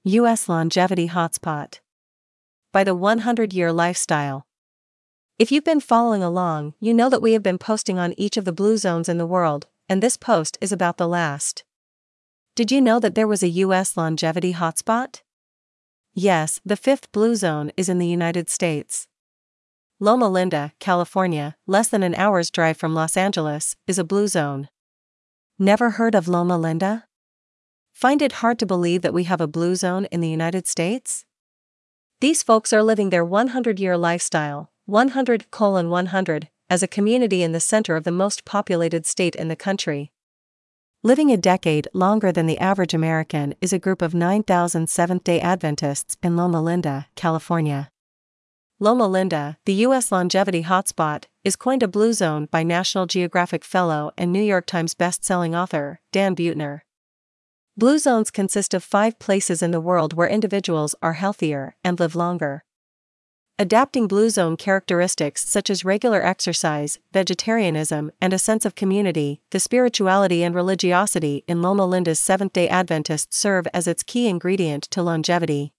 U.S. Longevity Hotspot. By the 100-Year Lifestyle. If you've been following along, you know that we have been posting on each of the blue zones in the world, and this post is about the last. Did you know that there was a U.S. longevity hotspot? Yes, the fifth blue zone is in the United States. Loma Linda, California, less than an hour's drive from Los Angeles, is a blue zone. Never heard of Loma Linda? Find it hard to believe that we have a blue zone in the United States? These folks are living their 100-year lifestyle, 100:100, as a community in the center of the most populated state in the country. Living a decade longer than the average American is a group of 9,000 Seventh-day Adventists in Loma Linda, California. Loma Linda, the U.S. longevity hotspot, is coined a blue zone by National Geographic fellow and New York Times best-selling author, Dan Buettner. Blue zones consist of 5 places in the world where individuals are healthier and live longer. Adapting blue zone characteristics such as regular exercise, vegetarianism, and a sense of community, the spirituality and religiosity in Loma Linda's Seventh-day Adventists serve as its key ingredient to longevity.